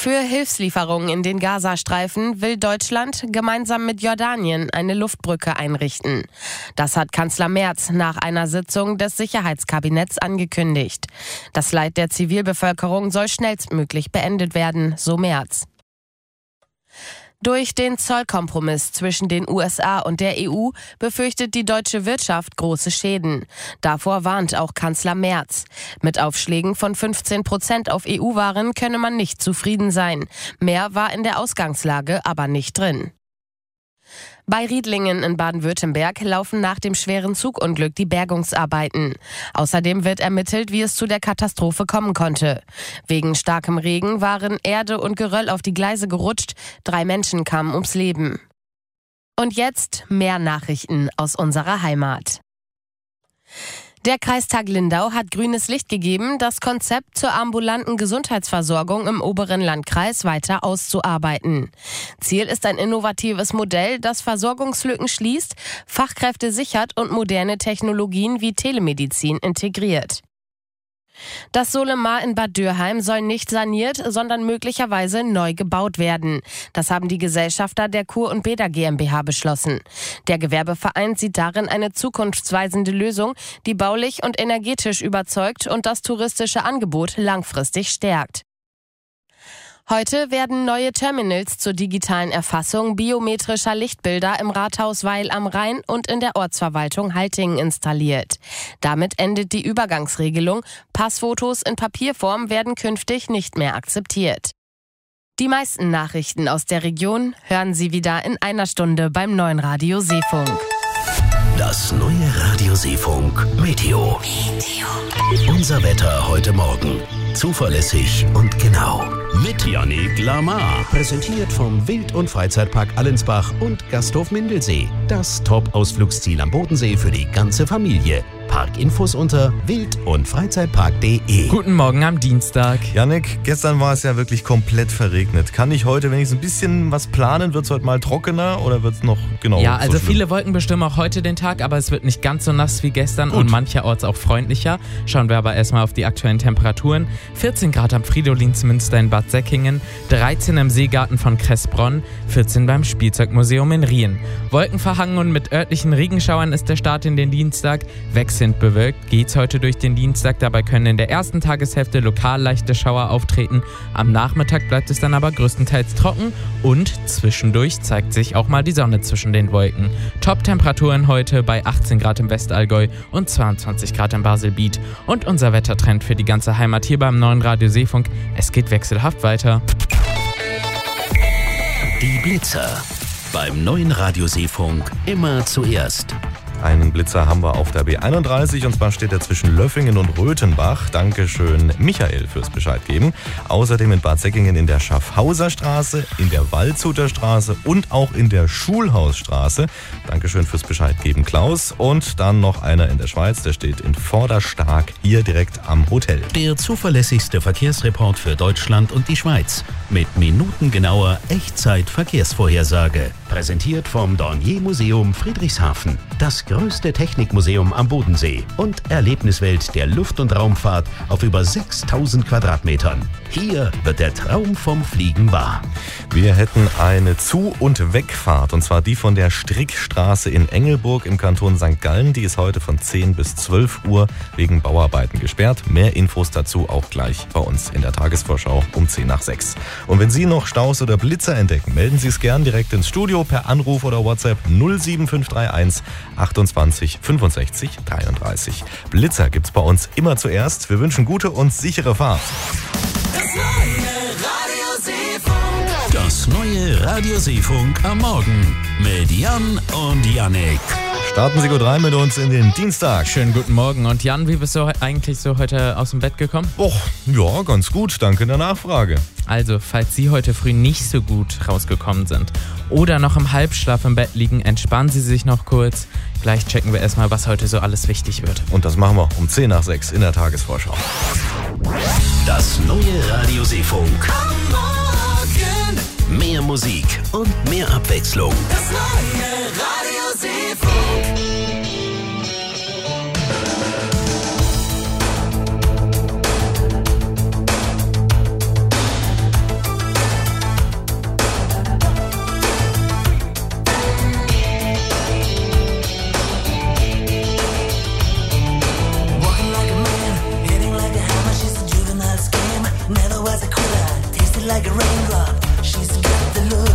Für Hilfslieferungen in den Gazastreifen will Deutschland gemeinsam mit Jordanien eine Luftbrücke einrichten. Das hat Kanzler Merz nach einer Sitzung des Sicherheitskabinetts angekündigt. Das Leid der Zivilbevölkerung soll schnellstmöglich beendet werden, so Merz. Durch den Zollkompromiss zwischen den USA und der EU befürchtet die deutsche Wirtschaft große Schäden. Davor warnt auch Kanzler Merz. Mit Aufschlägen von 15% auf EU-Waren könne man nicht zufrieden sein. Mehr war in der Ausgangslage aber nicht drin. Bei Riedlingen in Baden-Württemberg laufen nach dem schweren Zugunglück die Bergungsarbeiten. Außerdem wird ermittelt, wie es zu der Katastrophe kommen konnte. Wegen starkem Regen waren Erde und Geröll auf die Gleise gerutscht. 3 Menschen kamen ums Leben. Und jetzt mehr Nachrichten aus unserer Heimat. Der Kreistag Lindau hat grünes Licht gegeben, das Konzept zur ambulanten Gesundheitsversorgung im oberen Landkreis weiter auszuarbeiten. Ziel ist ein innovatives Modell, das Versorgungslücken schließt, Fachkräfte sichert und moderne Technologien wie Telemedizin integriert. Das Solemar in Bad Dürheim soll nicht saniert, sondern möglicherweise neu gebaut werden. Das haben die Gesellschafter der Kur- und Bäder GmbH beschlossen. Der Gewerbeverein sieht darin eine zukunftsweisende Lösung, die baulich und energetisch überzeugt und das touristische Angebot langfristig stärkt. Heute werden neue Terminals zur digitalen Erfassung biometrischer Lichtbilder im Rathaus Weil am Rhein und in der Ortsverwaltung Haltingen installiert. Damit endet die Übergangsregelung. Passfotos in Papierform werden künftig nicht mehr akzeptiert. Die meisten Nachrichten aus der Region hören Sie wieder in einer Stunde beim neuen Radio Seefunk. Das neue Radio Seefunk Meteo. Unser Wetter heute Morgen. Zuverlässig und genau. Mit Yannick Lamar. Präsentiert vom Wild- und Freizeitpark Allensbach und Gasthof Mindelsee. Das Top-Ausflugsziel am Bodensee für die ganze Familie. Parkinfos unter wild-und-freizeitpark.de. Guten Morgen am Dienstag. Yannick, gestern war es ja wirklich komplett verregnet. Kann ich heute wenigstens ein bisschen was planen? Wird es heute mal trockener oder wird es noch genau Ja, so also schlimm? viele Wolken bestimmen auch heute den Tag, aber es wird nicht ganz so nass wie gestern Gut. und mancherorts auch freundlicher. Schauen wir aber erstmal auf die aktuellen Temperaturen. 14 Grad am Fridolinsmünster in Bad Säckingen, 13 im Seegarten von Kressbronn, 14 beim Spielzeugmuseum in Rien. Wolkenverhangen und mit örtlichen Regenschauern ist der Start in den Dienstag. Wechselnd bewölkt geht's heute durch den Dienstag. Dabei können in der ersten Tageshälfte lokal leichte Schauer auftreten. Am Nachmittag bleibt es dann aber größtenteils trocken und zwischendurch zeigt sich auch mal die Sonne zwischen den Wolken. Top-Temperaturen heute bei 18 Grad im Westallgäu und 22 Grad im Baselbiet. Und unser Wettertrend für die ganze Heimat hier beim neuen Radio Seefunk. Es geht wechselhaft weiter. Die Blitzer. Beim neuen Radio Seefunk immer zuerst. Einen Blitzer haben wir auf der B31 und zwar steht er zwischen Löffingen und Röthenbach. Dankeschön Michael fürs Bescheid geben. Außerdem in Bad Säckingen in der Schaffhauser Straße, in der Waldshuter Straße und auch in der Schulhausstraße. Dankeschön fürs Bescheid geben Klaus. Und dann noch einer in der Schweiz, der steht in Vorderstark, hier direkt am Hotel. Der zuverlässigste Verkehrsreport für Deutschland und die Schweiz. Mit minutengenauer Echtzeit-Verkehrsvorhersage. Präsentiert vom Dornier-Museum Friedrichshafen. Das größte Technikmuseum am Bodensee und Erlebniswelt der Luft- und Raumfahrt auf über 6000 Quadratmetern. Hier wird der Traum vom Fliegen wahr. Wir hätten eine Zu- und Wegfahrt und zwar die von der Strickstraße in Engelburg im Kanton St. Gallen. Die ist heute von 10 bis 12 Uhr wegen Bauarbeiten gesperrt. Mehr Infos dazu auch gleich bei uns in der Tagesvorschau um 10 nach 6. Und wenn Sie noch Staus oder Blitzer entdecken, melden Sie es gern direkt ins Studio per Anruf oder WhatsApp 07531 28 65 33. Blitzer gibt's bei uns immer zuerst. Wir wünschen gute und sichere Fahrt. Das neue Radio Seefunk am Morgen mit Jan und Yannick. Starten Sie gut rein mit uns in den Dienstag. Schönen guten Morgen. Und Jan, wie bist du eigentlich so heute aus dem Bett gekommen? Och, ja, ganz gut. Danke der Nachfrage. Also, falls Sie heute früh nicht so gut rausgekommen sind oder noch im Halbschlaf im Bett liegen, entspannen Sie sich noch kurz. Gleich checken wir erstmal, was heute so alles wichtig wird. Und das machen wir um 10 nach 6 in der Tagesvorschau. Das neue Radio Seefunk. Am Morgen. Mehr Musik und mehr Abwechslung. Das neue Radio Seefunk. never was a quitter, tasted like a raindrop. She's got the look.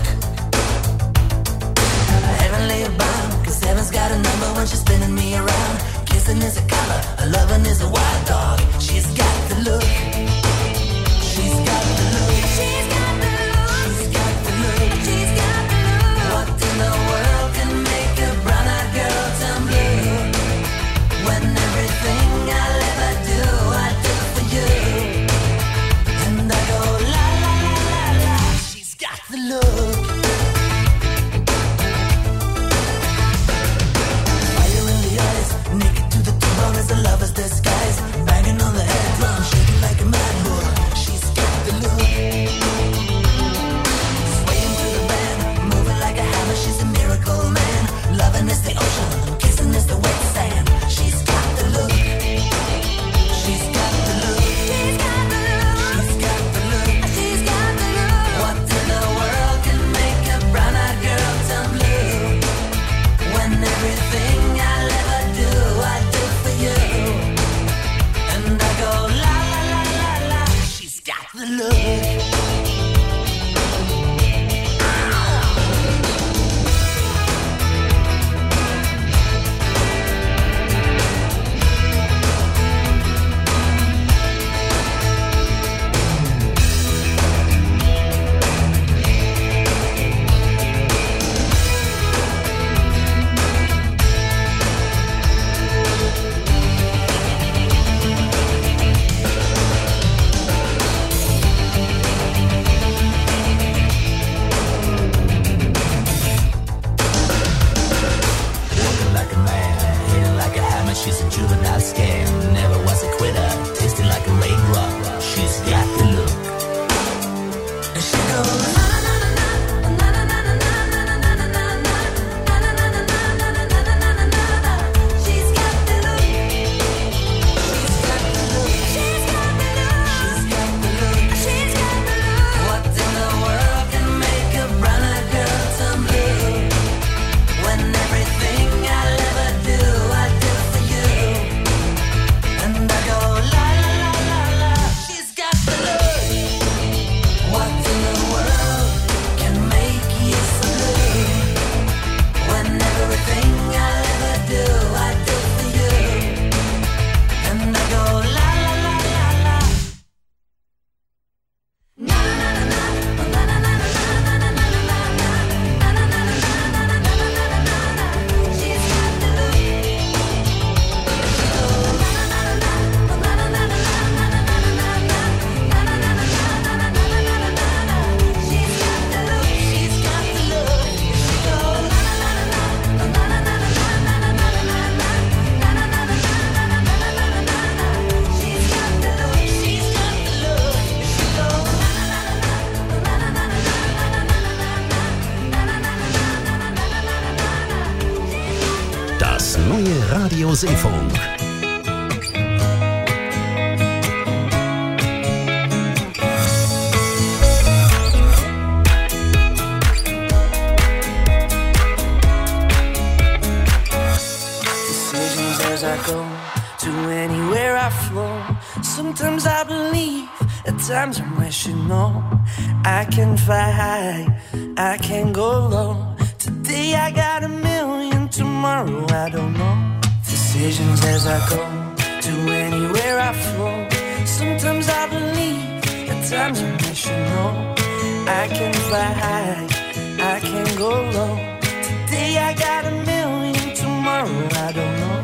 Heavenly bound, 'cause heaven's got a number when she's spinning me around. Kissing is a color, her loving is a wild dog. She's got the look. She's got the look. She's got the look. She's got the look. She's got the look. What in the world can make a brown-eyed girl turn blue? When everything I'll ever do, I do for you. And I go la la la la la. She's got the look. Fire in the eyes, naked to the bone as a lover's disguise. Banging on the head drum, shaking like a mad bull. She's got the look. Swaying to the band, moving like a hammer. She's a miracle man. Loving is the ocean, kissing is the wet sand. She's got the look. She's got the look. She's got the look. She's got the look. She's got the look. What in the world can make a brown-eyed girl turn blue? When everything I'll ever do, I do for you. And I go la la la la la. She's got the look. She's a juvenile scam, never was a quitter, tasted like a raindrop. She's got the look. And she goes na na na na na na na na na na na na na. She's got the look. She's got the look. She's got the look. She's got the look. She's got the look. What in the world can make a brown-eyed girl turn blue? When everything I'll ever do, I do for you. And I go la la la la la. She's got the look. What in the world can make you so blue? When everything I'll ever do, I do for you. And I go la la la la la. Na na na na na na na na na na na na na na. She's got the look. Das neue Radio Seefunk. Decisions as I go to anywhere I flow. Sometimes I believe, at times I'm rational. I can fly high, I can go low. Today I got a million, tomorrow I don't know. Decisions as I go to anywhere I flow. Sometimes I believe, at times I'm rational. I can fly high, I can go low. Today I got a million, tomorrow I don't know.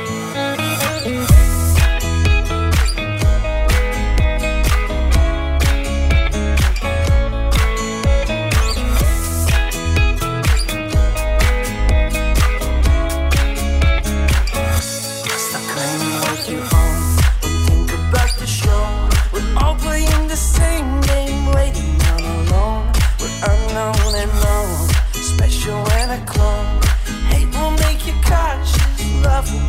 Stop claiming what you own. Don't think about the show. We're all playing the same game, waiting all alone. We're unknown and known, special and a clone. Hate will make you cautious, love will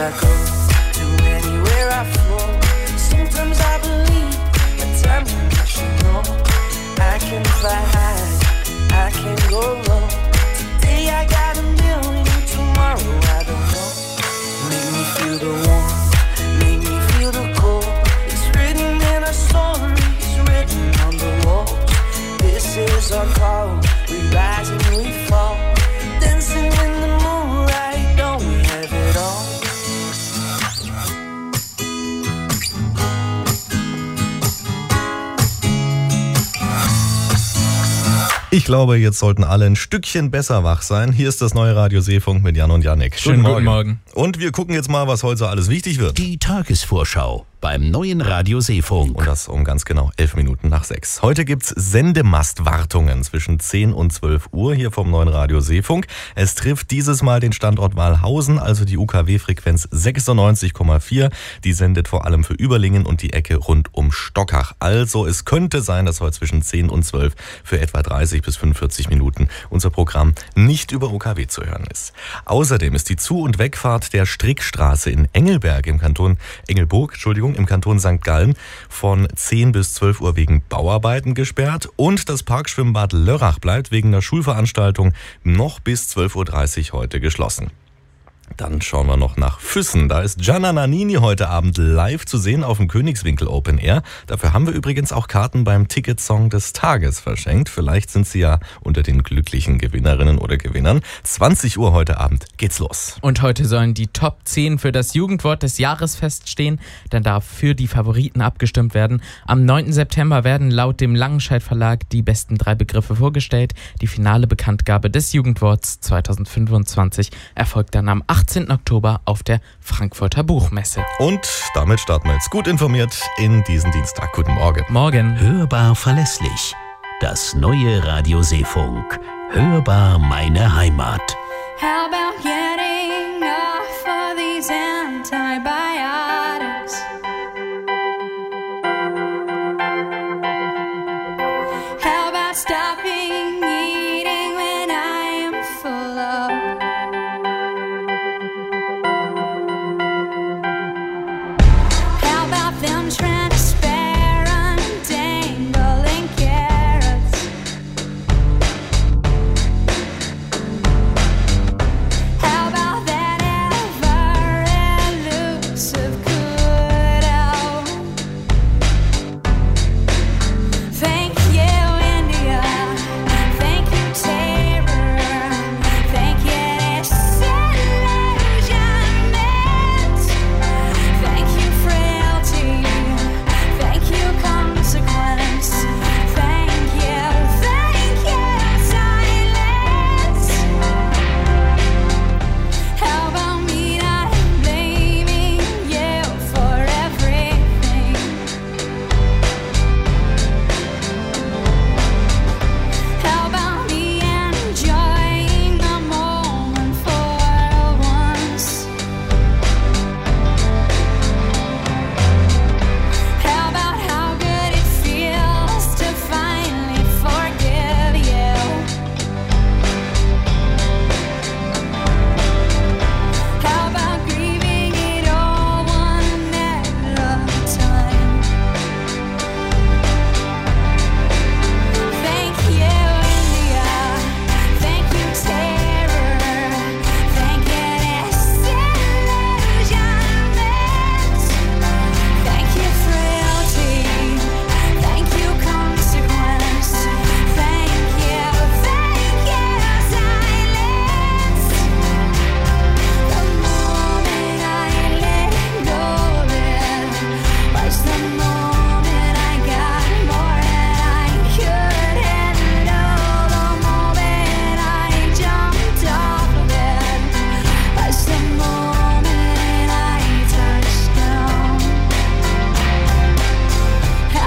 I go, to anywhere I flow. Sometimes I believe, at times I should know. I can fly high, I can go low. Today I got a million, tomorrow I don't know. Make me feel the warmth, make me feel the cold. It's written in our stories, written on the walls. This is our call, we rise and we fall. Dancing in the moonlight, don't we have it all? Ich glaube, jetzt sollten alle ein Stückchen besser wach sein. Hier ist das neue Radio Seefunk mit Jan und Jannik. Schönen guten Morgen. Und wir gucken jetzt mal, was heute so alles wichtig wird. Die Tagesvorschau beim neuen Radio Seefunk. Und das um ganz genau 11 Minuten nach 6. Heute gibt's Sendemastwartungen zwischen 10 und 12 Uhr hier vom neuen Radio Seefunk. Es trifft dieses Mal den Standort Walhausen, also die UKW-Frequenz 96,4. Die sendet vor allem für Überlingen und die Ecke rund um Stockach. Also es könnte sein, dass heute zwischen 10 und 12 für etwa 30 bis 45 Minuten unser Programm nicht über UKW zu hören ist. Außerdem ist die Zu- und Wegfahrt der Strickstraße in Engelburg im Kanton St. Gallen von 10 bis 12 Uhr wegen Bauarbeiten gesperrt und das Parkschwimmbad Lörrach bleibt wegen der Schulveranstaltung noch bis 12.30 Uhr heute geschlossen. Dann schauen wir noch nach Füssen. Da ist Gianna Nannini heute Abend live zu sehen auf dem Königswinkel Open Air. Dafür haben wir übrigens auch Karten beim Ticketsong des Tages verschenkt. Vielleicht sind Sie ja unter den glücklichen Gewinnerinnen oder Gewinnern. 20 Uhr heute Abend geht's los. Und heute sollen die Top 10 für das Jugendwort des Jahres feststehen. Dann darf für die Favoriten abgestimmt werden. Am 9. September werden laut dem Langenscheidt Verlag die besten 3 Begriffe vorgestellt. Die finale Bekanntgabe des Jugendworts 2025 erfolgt dann am 18. Oktober auf der Frankfurter Buchmesse. Und damit starten wir jetzt gut informiert in diesen Dienstag. Guten Morgen. Morgen. Hörbar verlässlich. Das neue Radio Seefunk. Hörbar meine Heimat. How about getting off of these antennas?